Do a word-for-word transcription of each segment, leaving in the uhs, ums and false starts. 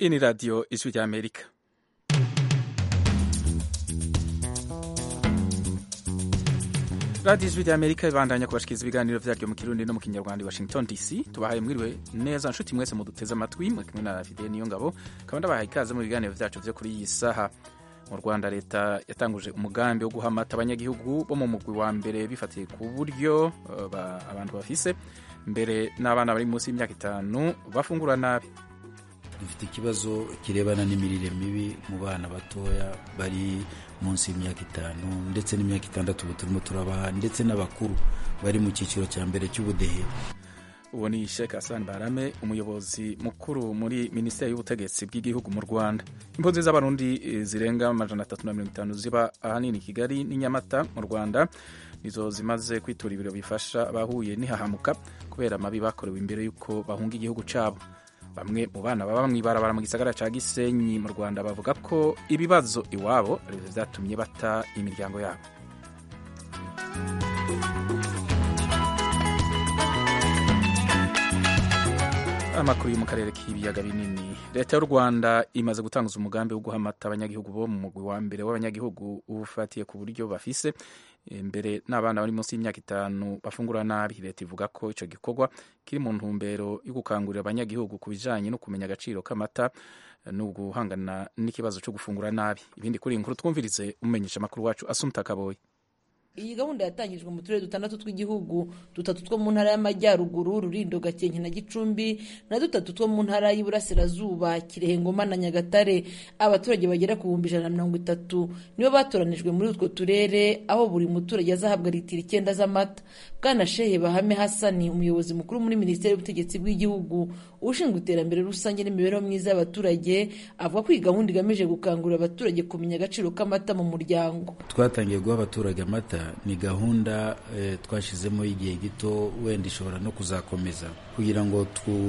Hii ni Radio Ijwi rya Amerika. Radio Ijwi rya Amerika ibandanya kubashikiriza ibiganiro vyaryo mu Kirundi no mu Kinyarwanda, Washington D C. Tubahaye mwiriwe neza nshuti mwese muduteze amatwi, mwe kimwe na Fidel Niyongabo, kandi ndabahaye ikaze mu biganiro vyacu vyo kuri iyi saha. Mu Rwanda leta yatanguje umugambi wo guhamata abanyagihugu bo mu mugwi wa mbere bifatiye ku buryo uh, abantu bafise mbere n'abana bari munsi y'imyaka itanu bafungura nabi. Dufite ikibazo kirebana n'imirire mibi mu bana batoya bari munsi y'imyaka itanu ndetse n'imyaka itandatu turimo turabaha, ndetse n'abakuru bari mu cyiciro cya mbere cy'ubudehe. Uwo ni Sheikh Hassan Barame, umuyobozi mukuru muri Minisiteri y'Ubutegetsi bw'Igihugu mu Rwanda. Impunzi z'abarundi zirenga amajana atatu na mirongo itanu ziba ahanini Kigali n'Inyamata mu Rwanda nizo zimaze kwitura ibiro bifasha abahuye n'ihahamuka kubera amabi bakorewe imbere y'uko bahunga igihugu cabo. Bamwe mu bana baba mw'ibarabara mu gisagara ca Gisenyi mu Rwanda bavuga ko ibibazo iwabo arivyo vyatumye bata imiryango yabo. Amakuru yo mu karere k'ibiyaga binini. Leta y'u Rwanda imaze gutanguza umugambi wo guhamata abanyagihugu bo mu mugwi wa mbere w'abanyagihugu ufatiye ku buryo bafise mbere n'abana bari munsi y'imyaka itanu bafungura nabi. Leta ivuga ko ico gikorwa kiri mu ntumbero yo gukangurira abanyagihugu ku bijanye no kumenya agaciro k'amata no guhangana n'ikibazo cyo gufungura nabi. Ibindi kuri inkuru twumvirize umenyesha makuru wacu Asumta Kaboyi. Iyi gahunda yatangijwe mu turere dutandatu tw'igihugu, dutatu two mu ntara y'Amajyaruguru, Rulindo, Gakenke na Gicumbi, na dutatu two mu ntara y'Iburasirazuba, Kirehe, Ngoma na Nyagatare. Abaturage bagera ku bihumbi ijana na mirongo itatu nibo batoranijwe muri utwo turere, aho buri muturage azahabwa litiro icyenda z'amata. Bwana Shehe Bahame Hassan, umuyobozi mukuru muri Minisiteri y'Ubutegetsi bw'Igihugu ushinzwe iterambere rusange n'imibereho myiza y'abaturage, avuga ko iyi gahunda igamije gukangurira abaturage kumenya agaciro k'amata mu muryango. Twatangiye guha abaturage amata, ni gahunda e, twashizemo igihe gito, wenda ishobora no kuzakomeza kugira ngo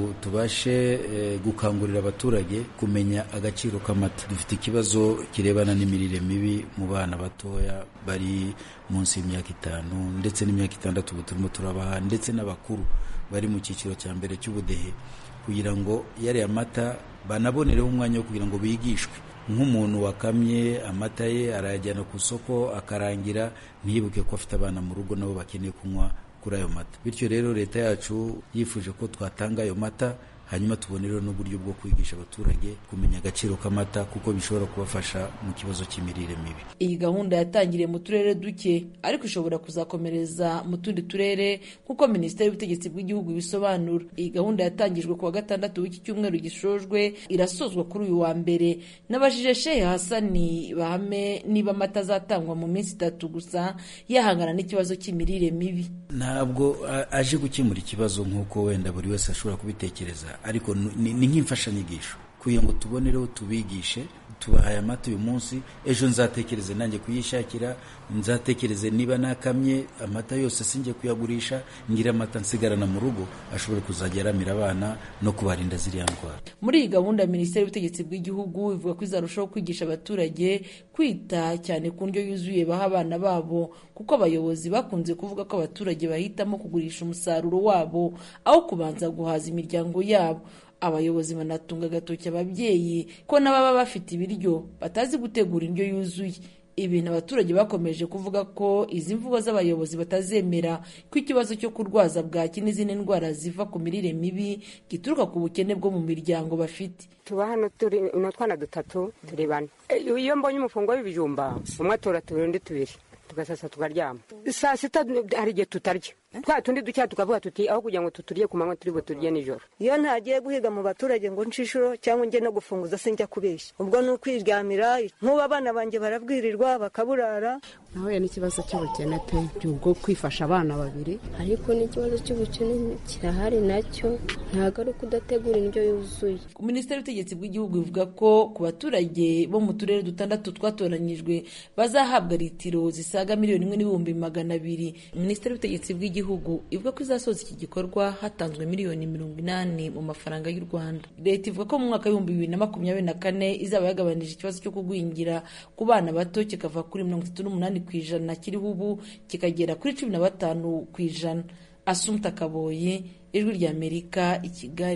tubashe e, gukangurira abaturage kumenya agaciro k'amata. Dufite ikibazo kirebana n'imirire mibi mu bana batoya bari munsi y'imyaka itanu ndetse n'imyaka itandatu turimo turabaha, ndetse n'abakuru bari mu cyiciro cya mbere cy'ubudehe, kugira ngo yari amata banabonereho umwanya wo kugira ngo bigishwe. Nk'umuntu wakamye amata ye arayajyana ku isoko akarangira, ntiyibuke ko afite abana mu rugo nabo bakeneye kunywa kuri ayo mata. Bityo rero leta yacu yifuje ko twatanga ayo mata, hanyuma tubonereho n'uburyo bwo kwigisha abaturage kumenya agaciro k'amata, kuko bishobora kubafasha mu kibazo cy'imirire mibi. Iyi gahunda yatangiriye mu turere duke, ariko ishobora kuzakomereza mu tundi turere kuko Minisiteri y'Ubutegetsi bw'Igihugu ibisobanura. Iyi gahunda yatangijwe ku wa gatandatu w'iki cyumweru gishojwe, irasozwa kuri uyu wa mbere. Nabajije Shehe Hassan Bahame niba amata azatangwa mu minsi itatu gusa yahangana n'ikibazo cy'imirire mibi. Ntabwo aje gukemura ikibazo nk'uko wenda buri wese ashobora kubitekereza, ariko ni nk'imfashanyigisho kugira ngo tubonereho tubigishe. Tubahaye amata uyu munsi, ejo nzatekereze nanjye kuyishakira, nzatekereze niba nakamye amata yose sinjye kuyagurisha, ngira amata nsigarana mu rugo ashobora kuzajya aramira abana no kubarinda ziriya ndwara. Muri iyi gahunda Minisiteri y'Ubutegetsi bw'Igihugu ivuga ko izarushaho kwigisha abaturage kwita cyane ku ndyo yuzuye baha abana babo, kuko abayobozi bakunze kuvuga ko abaturage bahitamo kugurisha umusaruro wabo aho kubanza guhaza imiryango yabo. Abayobozi banatunga agatoki ababyeyi ko n'ababa bafite ibiryo batazi gutegura indyo yuzuye. Ibintu abaturage bakomeje kuvuga ko izi mvugo z'abayobozi batazemera ko ikibazo cyo kurwaza bwaki n'izindi ndwara ziva ku mirire mibi gituruka ku bukene bwo mu miryango bafite. Tuba hano turi n'utwana dutatu turi bane. Iyo mbonye umufungo w'ibijumba umwe atora turundi tubiri tugasasa tukaryama. Saa sita hari igihe tutarya, twa tundi ducya tukavuga tuti aho kugira ngo tuturye ku manywa turi buturye nijoro. Iyo ntagiye guhiga mu baturage ngo nshishuro cyangwa nge no gufunguza sinjya kubeshya, ubwo ni ukwiryamira. Nk'ubu abana banjye barabwirirwa bakaburara. Nahuye n'ikibazo cy'ubukene pe, bwo kwifasha abana babiri, ariko n'ikibazo cy'ubukene kirahari nacyo, ntabwo ari kudategura indyo yuzuye. Minisiteri y'Ubutegetsi bw'Igihugu ivuga ko ku baturage bo mu turere dutandatu twatoranyijwe bazahabwa litiro zisaga miliyoni imwe n'ibihumbi magana abiri. Minisiteri y'Ubutegetsi bw'Igihugu ivuga ko izasoza iki gikorwa hatanzwe miliyoni mirongo inani mu mafaranga y'u Rwanda. Leta ivuga ko mu mwaka w'ibihumbi bibiri na makumyabiri na kane izaba yagabanije ikibazo cyo kugwingira ku bana bato kikava kuri mirongo itatu n'umunani ku ijana kiriho ubu kikagera kuri cumi na batanu ku ijana. Asumta Kaboyi, Ijwi rya Amerika, i Kigali.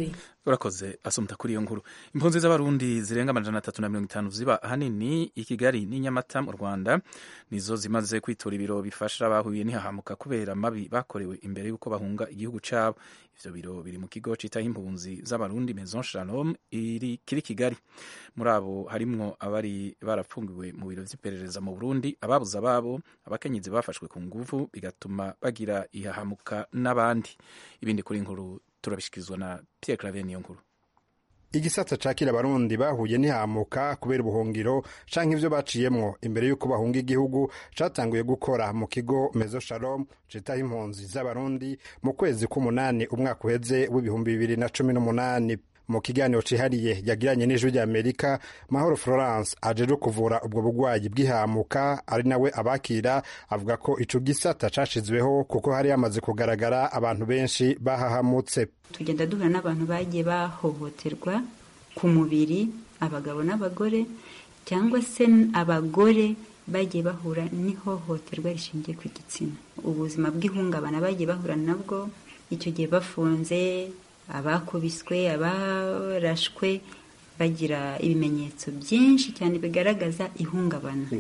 urakoze asumta kuri iyo nkuru. Impunzi z'abarundi zirenga amajana atatu na mirongo itanu ziba ahanini i Kigali n'i Nyamata mu Rwanda nizo zimaze kwitura ibiro bifasha abahuye n'ihahamuka kubera mabi bakorewe imbere y'uko bahunga igihugu cabo. Ivyo biro biri mu kigo citaho impunzi z'abarundi Maison Shalom iri kiri Kigali. Muri abo harimwo abari barapfungiwe mu biro vy'iperereza mu Burundi, ababuze ababo, abakenyezi bafashwe ku nguvu bigatuma bagira ihahamuka n'abandi. Ibindi kuri inkuru turabishikirizwa na Pierre Claver niyo nkuru. Igisata cakira abarundi bahuye n'ihamuka kubera ubuhungiro canke ivyo baciyemwo imbere y'uko bahunga igihugu catanguye gukora mu kigo Maison Shalom citaho impunzi z'abarundi mu kwezi k'umunani umwaka uheze w'ibihumbi bibiri na cumi n'umunani. Mu kiganiro cihariye yagiranye n'ijwi rya Amerika, Mahoro Florence ajeje kuvura ubwo bugwayi bw'ihamuka ari nawe abakira, avuga ko ico gisata cashizweho kuko hari yamaze kugaragara abantu benshi bahahamutse. Tugenda duhura n'abantu bagiye bahohoterwa ku mubiri, abagabo n'abagore, cyangwa se abagore bagiye bahura n'ihohoterwa rishingiye ku gitsina. Ubuzima bw'ihungabana bagiye bahura nabwo icyo gihe bafunze, abakubiswe, abarashwe, bagira ibimenyetso byinshi cyane bigaragaza ihungabana,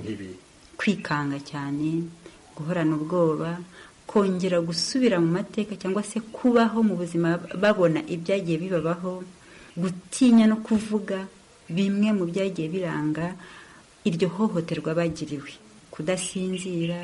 kwikanga cyane, guhorana ubwoba, kongera gusubira mu mateka cyangwa se kubaho mu buzima babona ibyagiye bibabaho, gutinya no kuvuga bimwe mu byagiye biranga iryo hohoterwa bagiriwe, kudasinzira,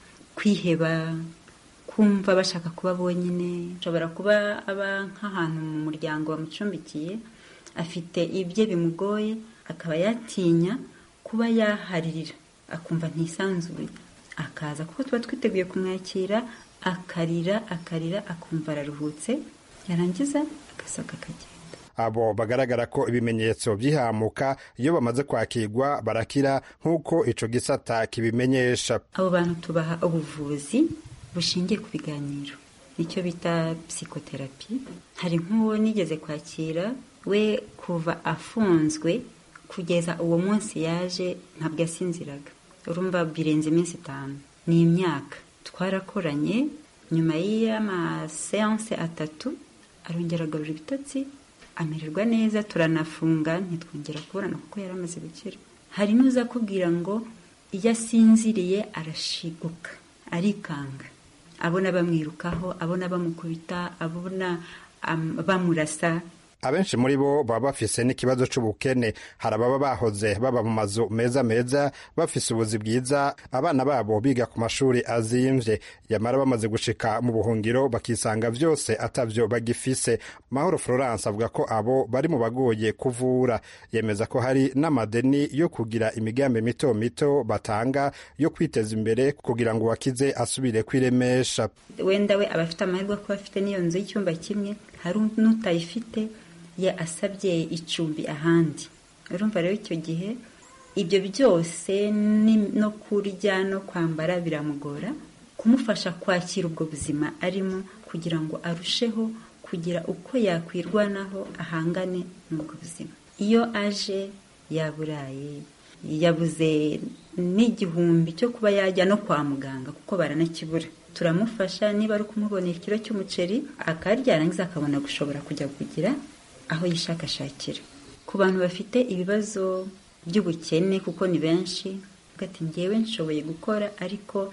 kwiheba, kumva bashaka kuba bonyine. Ashobora kuba aba nk'ahantu mu muryango bamucumbikiye, afite ibye bimugoye, akaba yatinya kuba yaharirira, akumva ntisanzuye, akaza kuko tuba twiteguye kumwakira, akarira akarira akumva araruhutse, yarangiza agasohoka akagenda. Abo bagaragara ko ibimenyetso by'ihamuka iyo bamaze kwakirwa barakira nk'uko ico gisata kibimenyesha. Abo bantu tubaha ubuvuzi bushingiye ku biganiro, nicyo bita psychotherapy. Hari nk'uwo nigeze kwakira, we kuva afunzwe kugeza uwo munsi yaje ntabwo yasinziraga, urumva birenze iminsi itanu, ni imyaka. Twarakoranye, nyuma y'amaseanse atatu arongera agarura ibitotsi, amererwa neza, turanafunga ntitwongera kuburana kuko yari amaze gukira. Hari n'uza kubwira ngo iyo asinziriye arashiguka, arikanga, abona bamwirukaho, abona bamukubita, abona um, bamurasa. Abenshi muri bo baba bafise n'ikibazo c'ubukene. Hari ababa bahoze baba mu mazu meza meza bafise ubuzi bwiza, abana babo biga ku mashuri azimvye, yamara bamaze gushika mu buhungiro bakisanga vyose atavyo bagifise. Mahoro Florence avuga ko abo bari mu bagoye kuvura, yemeza ko hari n'amadeni yo kugira imigambi mito mito batanga yo kwiteza imbere kugira ngo wakize asubire kwiremesha. Wenda we abafite amahirwe ko afite n'iyo nzu y'icyumba kimwe, hari n'utayifite ya asabye icumbi ahandi. Urumva rero icyo gihe ibyo byose no kurya no kwambara biramugora, kumufasha kwakira ubwo buzima arimo kugira ngo arusheho kugira uko yakwirwanaho ahangane n'ubwo buzima. Iyo aje yaburaye, yabuze n'igihumbi cyo kuba yajya no kwa muganga kuko baranakibura, turamufasha. Niba ari ukumubonera ikiro cy'umuceri akarya, arangiza akabona gushobora kujya kugira aho yishakashakira. Ku bantu bafite ibibazo by'ubukene, kuko ni benshi, ugati ngewe nshoboye gukora ariko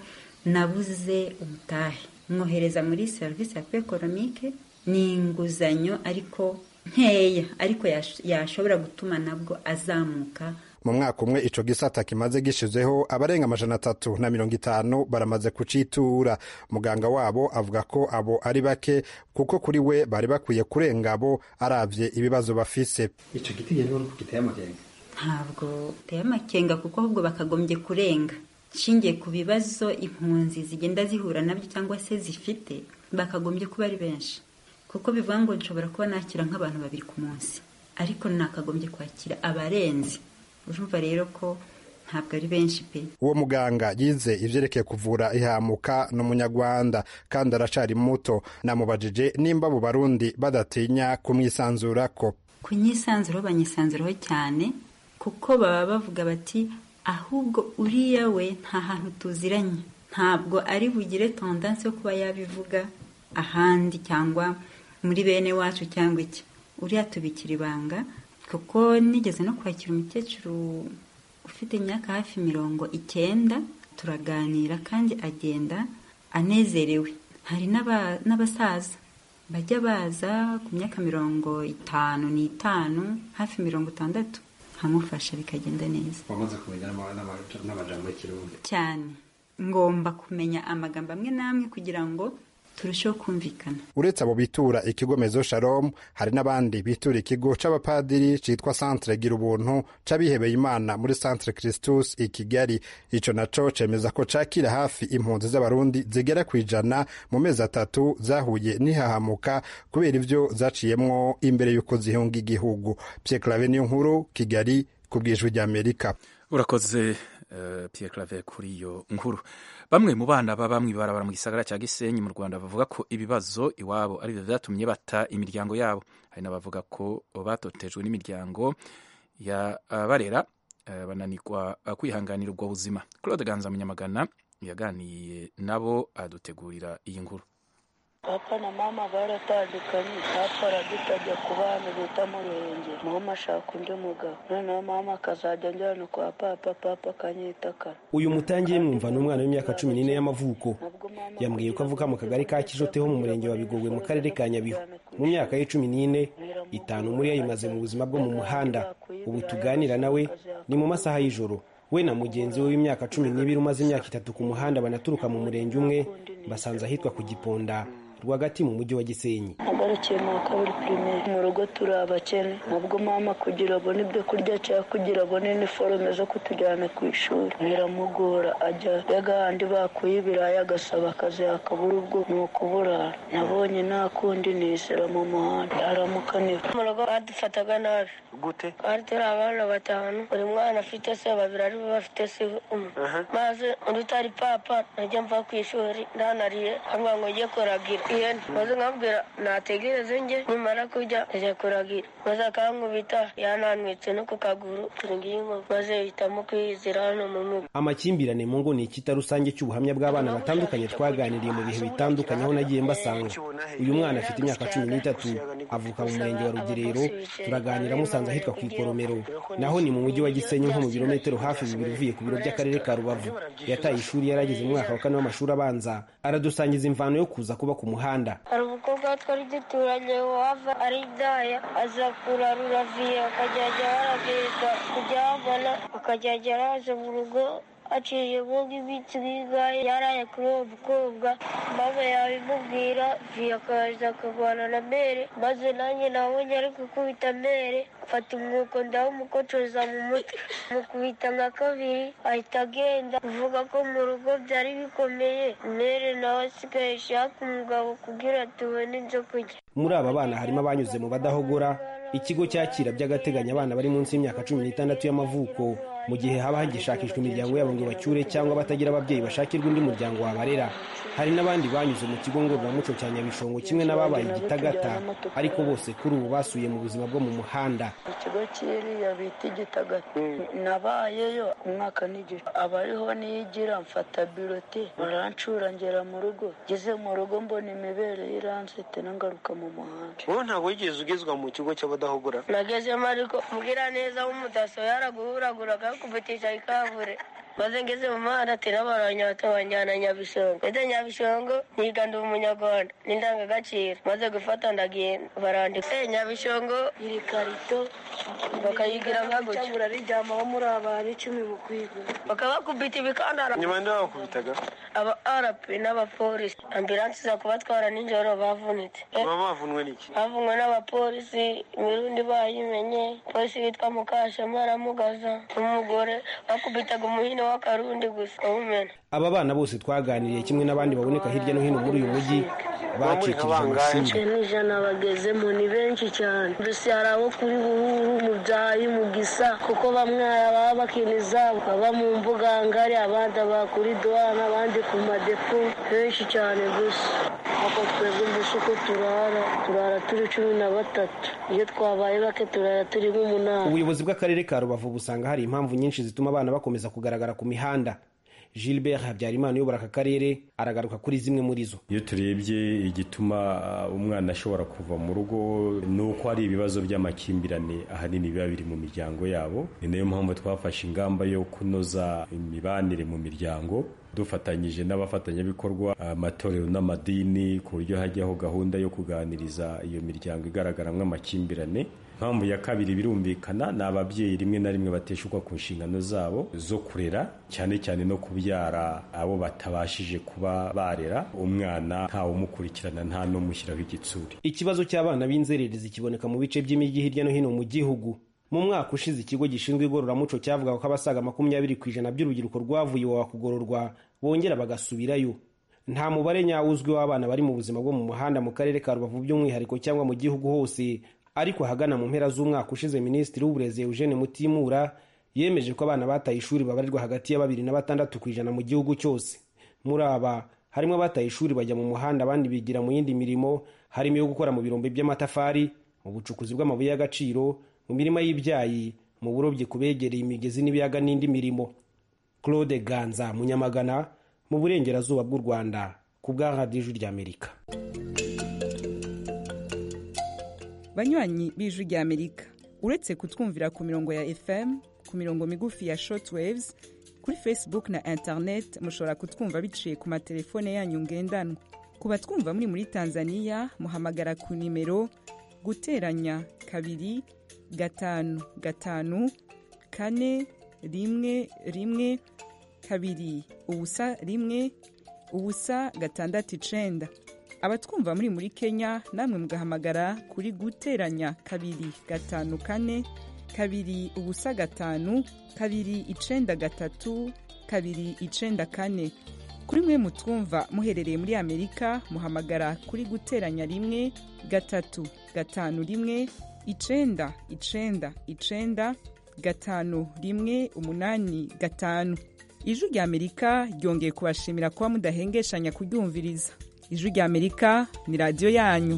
nabuze umutahe, mwohereza muri service ya economique, ni inguzanyo ariko nkeya, ariko yashobora gutuma nabwo azamuka. Mu mwaka umwe ico gisata kimaze gishizeho abarenga amajana atatu na mirongo itanu baramaze kucitura. Muganga wabo avuga ko abo ari bake kuko kuri we bari bakwiye kurenga abo aravye ibibazo bafise. Ico giti rero ko giteye amakenga? Ntabwo giteye amakenga kuko ahubwo bakagombye kurenga, shingiye ku bibazo impunzi zigenda zihura nabyo cyangwa se zifite, bakagombye kuba ari benshi, kuko bivuga ngo nshobora kuba nakira nk'abantu babiri ku munsi, ariko nakagombye kwakira abarenzi. Urumva rero ko ntabwo ari benshi pe. Uwo muganga yize ivyerekeye kuvura ihamuka n'umunyarwanda kandi aracari muto. Namubajije nimba abo Barundi badatinya kumwisanzurako. Kunyisanzuraho banyisanzuraho cyane, kuko baba bavuga bati ahubwo uriya we nta hantu tuziranye, ntabwo ari bugire tendance yo kuba yabivuga ahandi cyangwa muri bene wacu cyangwa iki. uriya tubikira ibanga kuko nigeze no kwakira umukecuru ufite imyaka hafi mirongo icyenda turaganira kandi agenda anezerewe. Hari n'abasaza bajya baza ku myaka mirongo itanu n'itanu hafi mirongo itandatu nkamufasha bikagenda neza. Wamaze kumenya n'amajambo y'ikirundi cyane, ngomba kumenya amagambo amwe n'amwe kugira ngo turusheho kumvikana. Uretse abo bitura ikigo Mezo Shalom, hari n'abandi bitura ikigo c'abapadiri citwa Centre Gira Ubuntu c'abihebeye Imana muri Centre Christus i Kigali. Ico naco cemeza ko cakira hafi impunzi z'abarundi zigera kwijana mu mezi atatu zahuye n'ihahamuka kubera ivyo zaciyemwo imbere yuko zihunga igihugu. Pierre Claver niyo nkuru, Kigali, ku bw'ijwi ry'Amerika. Urakoze uh, Pierre Claver kuri iyo nkuru. Bamwe mu bana baba mw'ibarabara mu gisagara cya Gisenyi mu Rwanda bavuga ko ibibazo iwabo ari byo vyatumye bata imiryango yabo. Hari n'abavuga ko batotejwe n'imiryango ya uh, barera uh, bananirwa uh, kwihanganira ubwo buzima. Claude Ganza Munyamagana yaganiye nabo adutegurira iyi nkuru. Papa na mama baratandukanye, papa aradutajya ku bana bita mu Ruhengeri, mama ashaka undi mugabo, noneho mama akazajya njyana kwa papa, papa akanyitaka. Uyu mutangiye mwumva ni umwana w'imyaka cumi n'ine y'amavuko. Yambwiye ko avuka mu kagari ka Kijoteho mu murenge wa Bigogwe mu karere ka Nyabihu. Mu myaka ye cumi n'ine, itanu muri yo yimaze mu buzima bwo mu muhanda. Ubu tuganira nawe ni mu masaha y'ijoro. We na mugenzi we w'imyaka cumi n'ibiri umaze imyaka itatu ku muhanda banaturuka mu murenge umwe, basanze ahitwa ku Giponda rwagati mu mujyi wa Gisenyi. Agarukiye mu kabiri primaire, mu rugo turi abakene, nabwo mama kugira abone ibyo kurya cyangwa kugira abone iniforume zo kutujyana ku ishuri biramugora. Ajya y'agahandi bakuye ibirayi agasaba akazi akabura ubwo ni ukuburara. Nabonye nta kundi nisera mu muhanda aramukanira. Mu rugo badufataga nabi. Gute? Kandi turi abana batanu, buri mwana afite se babiri ari bo bafite se umwe. Maze undi utari papa najya mva ku ishuri ndanariye hamwe ngo njye kuragira ihene. Maze nkabwira nategereze njye nimara kujya njya kuragira. Maze akankubita yananwitse no ku kaguru turingiye inkovu. Maze hitamo kwiyizira hano mu mugo. Amakimbirane mu ngo ni ikita rusange cy'ubuhamya bw'abana batandukanye twaganiriye mu bihe bitandukanye aho nagiye mbasanga. Uyu mwana afite imyaka cumi n'itatu, avuka mu murenge wa Rugerero, turaganira musanze ahitwa ku Ikoromero. Naho ni mu mujyi wa Gisenyi nko mu birometero hafi bibiri uvuye ku biro by'akarere ka Rubavu. Yataye ishuri yarageze mu mwaka wa kane w'amashuri abanza, aradusangiza imvano yo kuza kuba ku muhanda. Hari umukobwa twari duturanye wava ari indaya, aza kurarura viye akajyajya aragenda kujya abana akajyajya araza mu rugo aciye mu nk'iminsi nk'ingahe yaraye kuri uwo mukobwa. Mama yabimubwira viye akaza akagwana na mere, maze nanjye nabonye ari gukubita mere, mfata umwuko ndawumukocoza mu mutwe mukubita nka kabiri ahita agenda. Uvuga ko mu rugo byari bikomeye, mere nawe asigaye ashaka umugabo kugira tubone ibyo kurya. Muri aba bana harimo abanyuze mu badahogora, ikigo cyakira by'agateganyo abana bari munsi y'imyaka cumi n'itandatu y'amavuko mu gihe haba hagishakishwa imiryango yabo ngo bacyure cyangwa batagira ababyeyi bashakirwa undi muryango wabarera. Hari n'abandi banyuze mu kigo ngororamuco cya Nyabishongo kimwe n'ababaye Igitagata, ariko bose kuri ubu basuye mu buzima bwo mu muhanda. Ikigo kiriya bita Igitagata nabayeyo umwaka n'igice, abariho niyigira mfata birote barancura ngera mu rugo. Ngeze mu rugo mbona imibere iransete nangaruka mu muhanda. Wowe ntabwo wigeze ugezwa mu kigo cy'abadahogora? Nagezemo ariko mbwira neza w'umudaso yaraguhuraguraga kuvutisha ikavure. Maze ngeze mu muhanda ati n'abaranyata banjyana Nyabishongo. Ede Nyabishongo niga ndi umunyarwanda n'indangagaciro. Maze gufata ndagenda barandika Nyabishongo iri karito bakayigira nka gutya. Urarijyama wo muri abantu icumi mu kwiga. Bakabakubita ibikandara. Nyuma ndabakubitaga aba R P n'abapolisi. Ambulance za kubatwara nijoro bavunitse. Baba bavunwe n'iki? Bavunwe n'abapolisi, imirundi bayimenye. Polisi witwa Mukashema aramugaza umugore bakubitaga umuhino w'akarundi gusa umena. Aba bana bose twaganiriye kimwe n'abandi baboneka hirya no hino muri uyu mujyi bacikije amashuri. N'ijana bagezemo ni benshi cyane. Mbese hari abo kuri Buhuru, mu Byayi, mu Gisa, kuko bamwe baba bakiniza baba mu mbuga ngari, abandi bakuri Douane, abandi ku madepo, benshi cyane gusa. Ako twebwe mbese uko turara turara turi cumi na batatu, iyo twabaye bake turara turi nk'umunani. Ubuyobozi bw'akarere ka Rubavu busanga hari impamvu nyinshi zituma abana bakomeza kugaragara ku mihanda. Gilbert Habyarimana uyobora aka karere aragaruka kuri zimwe muri zo. Iyo turebye igituma umwana ashobora kuva mu rugo ni uko hari ibibazo by'amakimbirane ahanini biba biri mu miryango yabo. Ni nayo mpamvu twafashe ingamba yo kunoza imibanire mu miryango dufatanyije n'abafatanyabikorwa amatorero n'amadini ku buryo hajyaho gahunda yo kuganiriza iyo miryango igaragaramo amakimbirane. Mpamvu ya kabiri birumvikana ni ababyeyi rimwe na rimwe bateshukwa ku nshingano zabo zo kurera cyane cyane no kubyara abo batabashije kuba barera umwana ntawe umukurikirana nta no mushyiraho igitsuri. Ikibazo cy'abana b'inzererezi kiboneka mu bice by'imijyi hirya no hino mu gihugu. Mu mwaka ushize ikigo gishinzwe igororamuco cyavugaga ko abasaga makumyabiri ku ijana by'urubyiruko rwavuye iwawa kugororwa bongera bagasubirayo. Nta mubare nyawo uzwi w'abana bari mu buzima bwo mu muhanda mu karere ka Rubavu by'umwihariko cyangwa mu gihugu hose, ariko hagana mu mpera z'umwaka ushize Minisitiri w'Uburezi Eugene Mutimura yemeje ko abana bataye ishuri babarirwa hagati ya babiri na batandatu ku ijana mu gihugu cyose. Muri aba harimo abataye ishuri bajya mu muhanda, abandi bigira mu yindi mirimo, harimo iyo gukora mu birombe by'amatafari, mu bucukuzi bw'amabuye y'agaciro, mu mirima y'ibyayi, mu burobyi kubegereye imigezi n'ibiyaga n'indi mirimo. Claude Ganza Munyamagana mu burengerazuba bw'u Rwanda ku bwa Radio Ijwi ry'Amerika. Banywanyi b'Ijwi ry'Amerika, uretse kutwumvira ku mirongo ya F M, ku mirongo migufi ya shortwaves, kuri Facebook na internet mushobora kutwumva biciye ku matelefone yanyu ngendanwa. Ku batwumva muri muri Tanzania muhamagara ku nimero guteranya kabiri gatanu gatanu kane rimwe rimwe kabiri ubusa rimwe ubusa gatandatu icenda. Abatwumva muri muri Kenya namwe mugahamagara kuri guteranya kabiri gatanu kane kabiri ubusa gatanu kabiri icenda gatatu kabiri icenda kane. Kuri mwe mutwumva muherereye muri Amerika muhamagara kuri guteranya rimwe gatatu gatanu rimwe icenda icenda icenda gatanu rimwe umunani gatanu. Ijwi ry'Amerika ryongeye kubashimira kuba mudahengeshanya kuryumviriza. Ijwi ry'Amerika ni radio yanyu.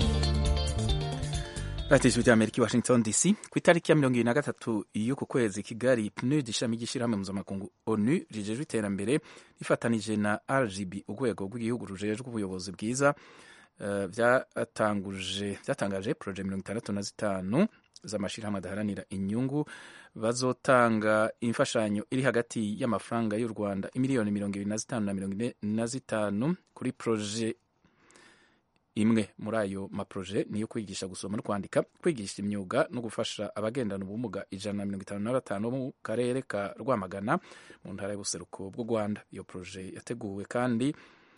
Radio Ijwi ry'Amerika Washington D C ku itariki ya mirongo ibiri na gatatu y'uku kwezi Kigali P N U D ishami ry'ishyirahamwe mpuzamakungu ONU rijejwe iterambere rifatanije na R G B urwego rw'igihugu rujejwe ubuyobozi bwiza uh, byatanguje byatangaje projet mirongo itandatu na zitanu z'amashirahamwe adaharanira inyungu bazotanga imfashanyo iri hagati y'amafaranga y'u Rwanda imiliyoni mirongo ibiri na zitanu na mirongo ine na zitanu kuri projet imwe. Muri ayo maproje niyo kwigisha gusoma no kwandika, kwigisha imyuga no gufasha abagendana ubumuga ijana na mirongo itanu na batanu mu karere ka Rwamagana mu ntara y'ubuseruko bw'u Rwanda. Iyo proje yateguwe kandi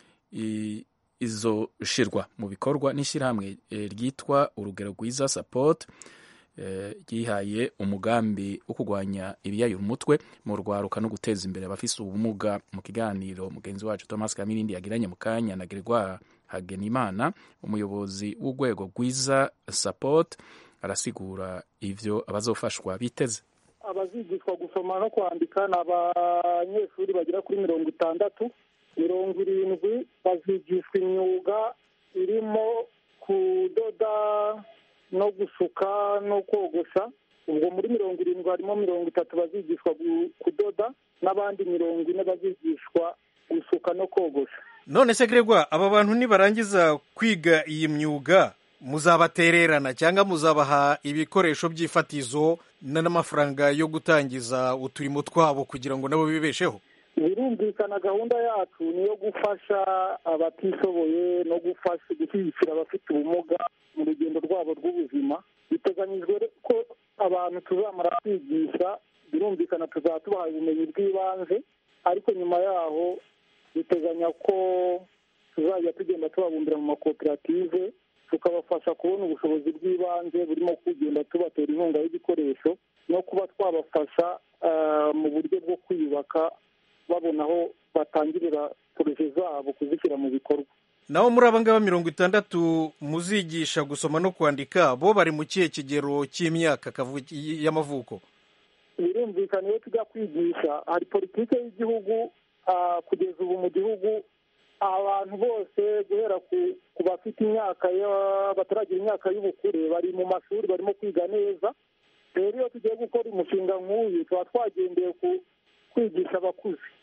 izoshirwa mu bikorwa n'ishyirahamwe ryitwa Urugero Rwiza Support yihaye umugambi wo kurwanya ibiyayura umutwe mu rwaruka no guteza imbere abafise ubumuga. Mu kiganiro mugenzi wacu Thomas Kamirindi yagiranye mu kanya na Gregoire Hagenimana umuyobozi w'urwego Rwiza Support arasigura ivyo abazofashwa biteze. Abazigishwa gusoma no kwandika ni abanyeshuri bagera kuri mirongo itandatu. Mirongo irindwi bazigishwa imyuga irimo kudoda no gusuka no kogosha. Ubwo muri mirongo irindwi harimo mirongo itatu bazigishwa kudoda n'abandi mirongo ine bazigishwa gusuka no kogosha. None se Gregoire, aba bantu nibarangiza kwiga iyi myuga muzabatererana cyangwa muzabaha ibikoresho by'ifatizo n'amafaranga yo gutangiza uturimo twabo kugira ngo nabo bibesheho? Birumvikana gahunda yacu niyo gufasha abatishoboye no gufasha gushyigikira abafite ubumuga mu rugendo rwabo rw'ubuzima. Biteganyijwe ko abantu tuzamara kwigisha birumvikana tuzaba tubahaye ubumenyi bw'ibanze, ariko nyuma yaho biteganya ko tuzajya tugenda tubabumbira mu makoperative tukabafasha kubona ubushobozi bw'ibanze burimo kugenda tubatera inkunga y'igikoresho no kuba twabafasha mu buryo bwo kwiyubaka babona aho batangirira poroje zabo kuzishyira mu bikorwa. Naho muri aba ngaba mirongo itandatu muzigisha gusoma no kwandika bo bari mu kihe kigero cy'imyaka y'amavuko? Birumvikana iyo tujya kwigisha hari politike y'igihugu kugeza ubu mu gihugu abantu bose guhera ku bafite imyaka bataragira imyaka y'ubukure bari mu mashuri barimo kwiga neza. Rero iyo tugiye gukora umushinga nk'uyu tuba twagendeye ku kwigisha abakuze.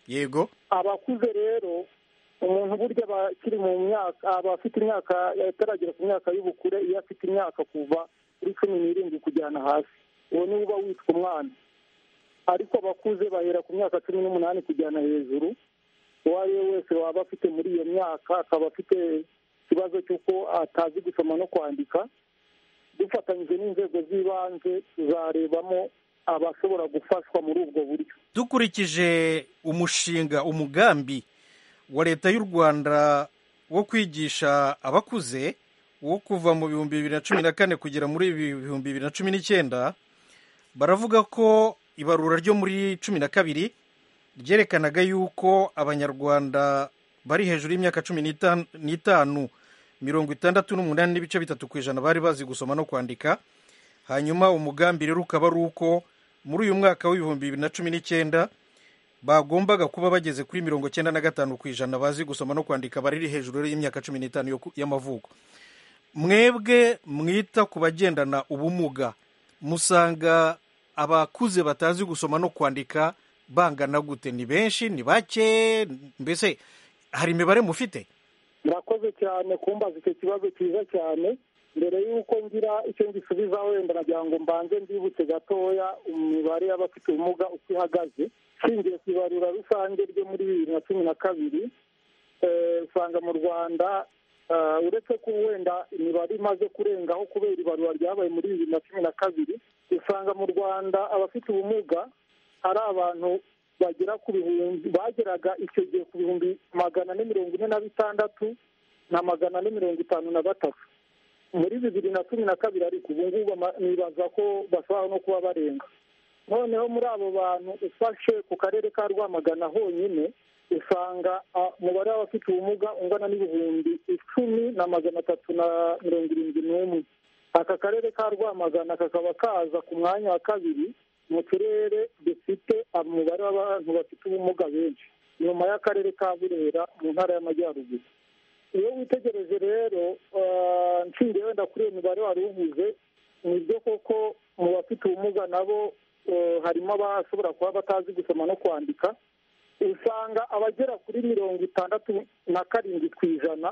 yego abakuze rero umuntu burya bakiri mu myaka aba afite imyaka yataragera ku myaka y'ubukure iyo afite imyaka kuva kuri cumi n'irindwi kujyana hasi uwo niwe uba witwa umwana ariko abakuze bahera ku myaka cumi n'umunani kujyana hejuru uwo ari we wese waba afite muri iyo myaka akaba afite ikibazo cy'uko atazi gusoma no kwandika dufatanyije n'inzego z'ibanze tuzarebamo abashobora gufashwa muri ubwo buryo. dukurikije umushinga umugambi wa leta y'u Rwanda wo kwigisha abakuze wo kuva mu bihumbi bibiri na cumi na kane kugera muri ibihumbi bibiri na cumi n'icyenda baravuga ko ibarura ryo muri cumi na kabiri ryerekanaga yuko abanyarwanda bari hejuru y'imyaka cumi n'itanu mirongo itandatu n'umunani n'ibice bitatu ku ijana bari bazi gusoma no kwandika. Hanyuma umugambi rero ukaba ari uko muri uyu mwaka w'ibihumbi bibiri na cumi n'icyenda bagombaga kuba bageze kuri mirongo cyenda na gatanu ku ijana bazi gusoma no kwandika bari hejuru y'imyaka cumi n'itanu y'amavuko. Mwebwe mwita ku bagendana ubumuga musanga abakuze batazi gusoma no kwandika bangana gute? Ni benshi, ni bake, mbese hari imibare mufite? murakoze cyane kumbaza icyo kibazo cyiza cyane. Mbere y'uko ngira icyo ngisubiza wenda nagira ngo mbanze ndibutse gatoya imibare y'abafite ubumuga uko ihagaze. Shingiye ku ibarura rusange ryo muri bibiri na cumi na kabiri usanga mu Rwanda uretse ko wenda imibare imaze kurengaho kubera ibarura ryabaye muri bibiri na cumi na kabiri usanga mu Rwanda abafite ubumuga ari abantu bagera ku bihumbi bageraga icyo gihe ku bihumbi magana ane mirongo ine na bitandatu na magana ane mirongo itanu na gatatu muri bibiri na cumi na kabiri ariko ubu ngubu nibaza ko bashobora no kuba barenga. Noneho muri abo bantu ufashe ku karere ka Rwamagana honyine usanga umubare w'abafite ubumuga ungana n'ibihumbi icumi na magana atatu na mirongo irindwi n'umwe. Aka karere ka Rwamagana kakaba kaza ku mwanya wa kabiri mu turere dufite umubare w'abantu bafite ubumuga benshi nyuma y'akarere ka Burera mu ntara y'Amajyaruguru. Iyo witegereje rero nshingiye wenda kuri iyo mibare wari uvuze ni byo koko mu bafite ubumuga nabo harimo abashobora kuba batazi gusoma no kwandika. Usanga abagera kuri mirongo itandatu na karindwi ku ijana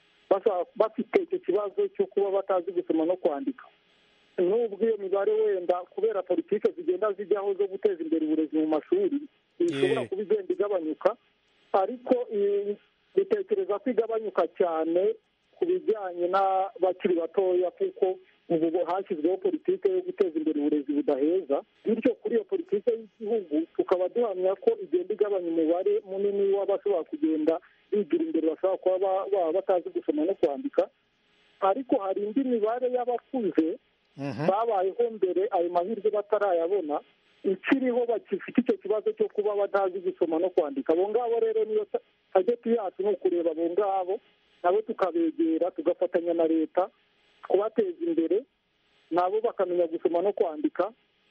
bafite icyo kibazo cyo kuba batazi gusoma no kwandika. Nubwo iyo mibare wenda kubera politiki zigenda zijyaho zo guteza imbere uburezi mu mashuri ishobora kuba igenda igabanyuka, ariko bitekereza ko igabanyuka cyane ku bijyanye n'abakiri batoya kuko ubu hashyizweho politiki yo guteza imbere uburezi budaheza. Bityo kuri iyo politiki y'igihugu tukaba duhamya ko igenda igabanya umubare munini w'abashobora kugenda bigira imbere bashobora kuba baba batazi gusoma no kwandika. Ariko hari indi mibare y'abakuze babayeho mbere ayo mahirwe batarayabona ikiriho bakifite icyo kibazo cyo kuba batazi gusoma no kwandika. Abo ngabo rero niyo tageti yacu ni ukureba abo ngabo nabo tukabegera tugafatanya na leta kubateza imbere nabo bakamenya gusoma no kwandika.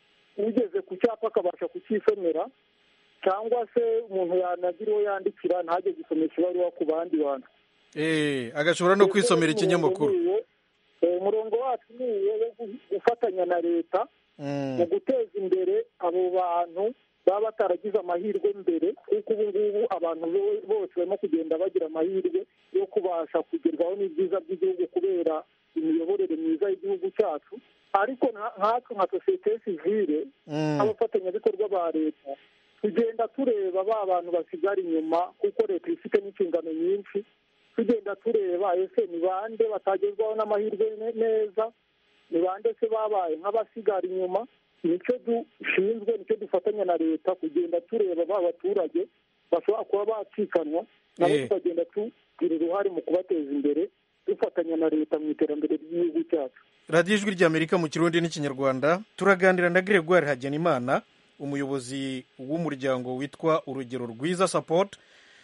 Ugeze ku cyapa akabasha kucyisomera cyangwa se umuntu yanagira uwo yandikira ntajye gusomesha ibaruwa ku bandi bantu agashobora no kwisomera ikinyamakuru. Umurongo wacu ni uwo gufatanya na leta mu guteza imbere abo bantu baba bataragize amahirwe mbere, kuko ubu ngubu abantu bose barimo kugenda bagira amahirwe yo kubasha kugerwaho n'ibyiza by'igihugu kubera imiyoborere myiza y'igihugu cyacu. Ariko nkatwe nka sosiyete sivile nk'abafatanyabikorwa ba leta tugenda tureba ba bantu basigara inyuma kuko leta ifite n'inshingano nyinshi. Tugenda tureba ese ni bande batagezwaho n'amahirwe neza, ni bande se babaye nk'abasigara inyuma. Nicyo dushinzwe, nicyo dufatanya na leta kugenda tureba ba baturage bashobora kuba bacikanwa nabo tukagenda tugira uruhare mu kubateza imbere dufatanya na leta mu iterambere ry'igihugu cyacu. Radiyo Ijwi ry'Amerika mu Kirundi n'Ikinyarwanda turaganira na Gregoire Hagenimana, umuyobozi w'umuryango witwa Urugero Rwiza Support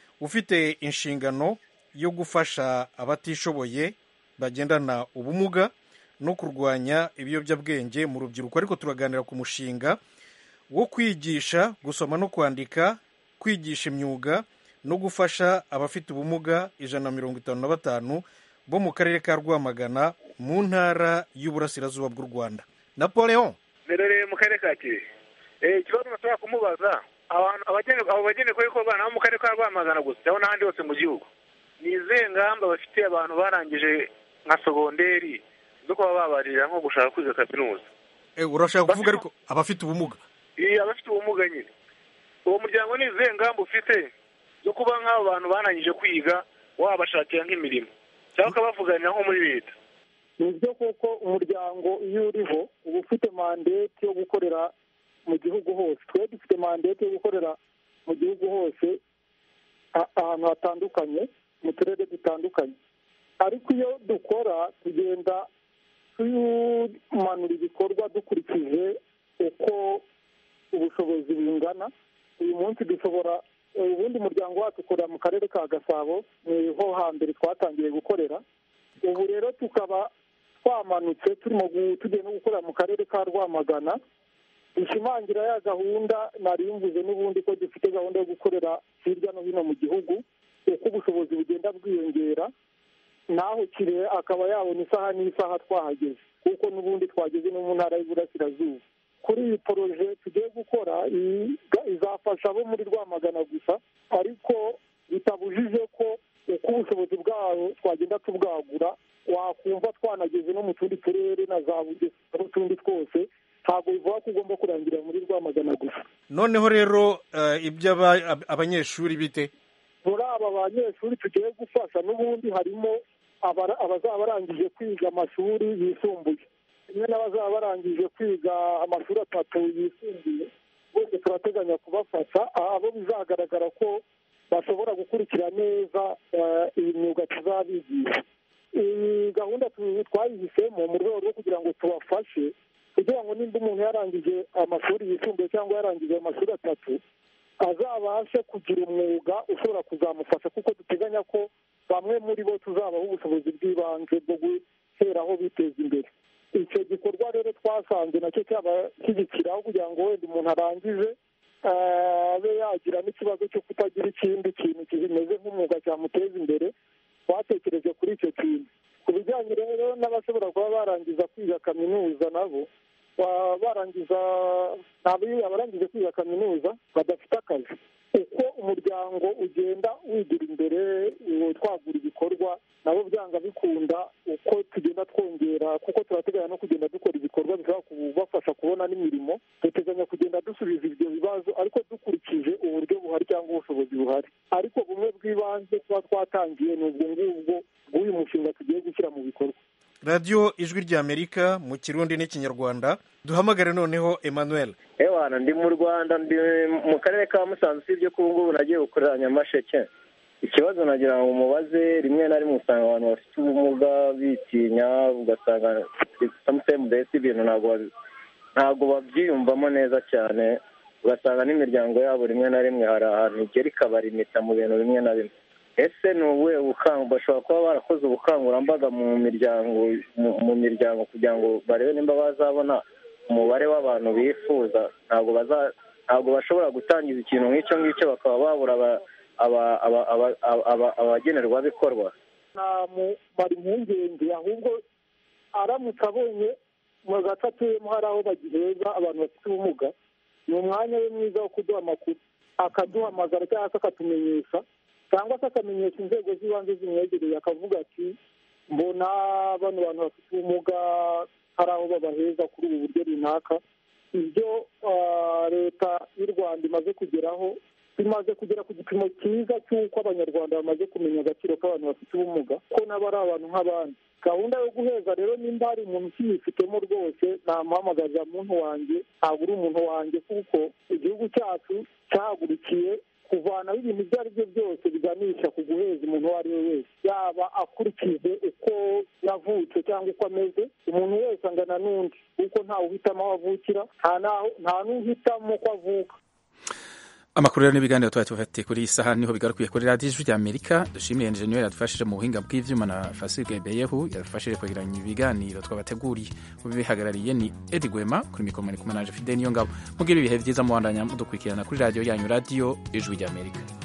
ufite inshingano yo gufasha abatishoboye bagendana ubumuga no kurwanya ibiyobyabwenge mu rubyiruko. Ariko turaganira ku mushinga wo kwigisha gusoma no kwandika, kwigisha imyuga no gufasha abafite ubumuga ijana na mirongo itanu na batanu bo mu karere ka Rwamagana mu ntara y'Uburasirazuba bw'u Rwanda. Napoleon Merere mu karere ka Kirehe. Eh ikibazo nashaka kumubaza abantu abo bagenerwabikorwa nabo mu karere ka Rwamagana gusa cyangwa n'ahandi hose mu gihugu, ni izihe ngamba bafitiye abantu barangije nka sogonderi zo kuba babarira nko gushaka kwiga kaminuza? urashaka kuvuga ariko abafite ubumuga? Iya, abafite ubumuga nyine. Uwo muryango ni izihe ngamba ufite zo kuba nk'abo bantu barangije kwiga wabashakira nk'imirimo cyangwa ukabavuganira nko muri leta? Ni byo koko umuryango iyo uriho uba ufite mandate yo gukorera mu gihugu hose. Twe dufite mandate yo gukorera mu gihugu hose ahantu hatandukanye mu turere dutandukanye, ariko iyo dukora tugenda tumanura ibikorwa dukurikije uko ubushobozi bungana. Uyu munsi dushobora ubundi umuryango wacu ukorera mu karere ka Gasabo, niho hambere twatangiye gukorera. Ubu rero tukaba twamanutse turimo tugiye no gukorera mu karere ka Rwamagana, dushimangira ya gahunda nari mvuze n'ubundi ko dufite gahunda yo gukorera hirya no hino mu gihugu, uko ubushobozi bugenda bwiyongera naho kire akaba yabona isaha n'isaha twahageze, kuko n'ubundi twageze no mu ntara y'Iburasirazuba. Kuri iyi poroje tugiye gukora izafasha abo muri Rwamagana gusa, ariko bitabujije ko uko ubushobozi bwayo twagenda tubwagura, wakumva twanageze no mu tundi turere na za Bugesera n'utundi twose. Ntabwo bivuga ko ugomba kurangirira muri Rwamagana gusa. Noneho rero ibyo abanyeshuri bite? Muri aba banyeshuri tugiye gufasha n'ubundi harimo abazaba barangije kwiga amashuri yisumbuye, rimwe n'abazaba barangije kwiga amashuri atatu yisumbuye. Bose turateganya kubafasha abo bizagaragara ko bashobora gukurikira neza iyi myuga tuzabigisha. Iyi gahunda twayihisemo mu rwego rwo kugira ngo tubafashe, kugira ngo nimba umuntu yarangije amashuri yisumbuye cyangwa yarangije amashuri atatu azabashe kugira umwuga ushobora kuzamufasha, kuko duteganya ko bamwe muri bo tuzabaho ubushobozi bw'ibanze bwo guheraho biteza imbere. Icyo gikorwa rero twasanze nacyo cyabashyigikiraho kugira ngo wenda umuntu arangije abe yagira n'ikibazo cyo kutagira ikindi kintu kimeze nk'umwuga cyamuteza imbere. Twatekereje kuri icyo kintu. Ku bijyanye rero n'abashobora kuba barangiza kwiga kaminuza, nabo barangiza abarangije kwiga kaminuza badafite akazi, uko umuryango ugenda wigira imbere twagura ibikorwa, nabo byanga bikunda uko tugenda twongera, kuko turateganya no kugenda dukora ibikorwa bishobora kubafasha kubona n'imirimo. Duteganya kugenda dusubiza ibyo bibazo, ariko dukurikije uburyo buhari cyangwa ubushobozi buhari. Ariko bumwe bw'ibanze tuba twatangiye ni ubwo ngubwo bw'uyu mushinga tugiye gushyira mu bikorwa. radiyo ijwi ry'Amerika mu Kirundi n'Ikinyarwanda. Duhamagare noneho Emmanuel. Ewana, ndi mu Rwanda, ndi mu karere ka Musanze, usibye ko ubu ngubu nagiye gukorera Nyamasheke. Ikibazo nagira ngo umubaze, rimwe na rimwe usanga abantu bafite ubumuga bitinya, ugasanga sometimes mbese ibintu ntabwo ntabwo babyiyumvamo neza cyane, ugasanga n'imiryango yabo rimwe na rimwe hari ahantu igera ikabarimita mu bintu bimwe na bimwe. Ese ni ubuhe bukangurambaga bashobora kuba barakoze ubukangurambaga mu miryango mu miryango kugira ngo barebe nimba bazabona umubare w'abantu bifuza? Ntabwo baza ntabwo bashobora gutangiza ikintu nk'icyo ngicyo bakaba babura abagenerwabikorwa. bari impungenge, ahubwo aramutse abonye mu gace atuyemo hari aho bagiheza abantu bafite ubumuga, ni umwanya we mwiza wo kuduha amakuru, akaduhamagara cyangwa se akatumenyesha, cyangwa se akamenyesha inzego z'ibanze zimwegereye, akavuga ati mbona bano bantu bafite ubumuga hari aho babaheza kuri ubu buryo runaka. Ibyo leta y'u Rwanda imaze kugeraho, bimaze kugera ku gipimo cyiza cy'uko abanyarwanda bamaze kumenya agaciro k'abantu bafite ubumuga, ko nabo ari abantu nk'abandi. Gahunda yo guheza rero, nimba hari umuntu ukiyifitemo rwose, namuhamagaza muntu wanjye, ntabwo uri umuntu wanjye, kuko igihugu cyacu cyahagurukiye kuvanaho ibintu ibyo ari byo byose biganisha ku guheza umuntu uwo ari we wese, yaba akurikije uko yavutse cyangwa uko ameze. Umuntu wese angana n'undi, kuko ntawe uhitamo aho avukira, nta n'uhitamo ko avuka. Amakuru rero n'ibiganiro twari tubafitiye kuri iyi saha niho bigarukiye kuri radiyo ijwi ry'Amerika. Dushimiye enjeniyeri yadufashije mu buhinga bw'ivyuma na Fasige Beyehu yadufashije kwegeranya ibiganiro twabateguriye. Ubihagarariye ni Edi Gwema, kuri mikoro kumwe na Fidel Niyongabo. Mugira ibihe byiza, mubandanya mudukurikirana kuri radiyo yanyu, radiyo ijwi ry'Amerika.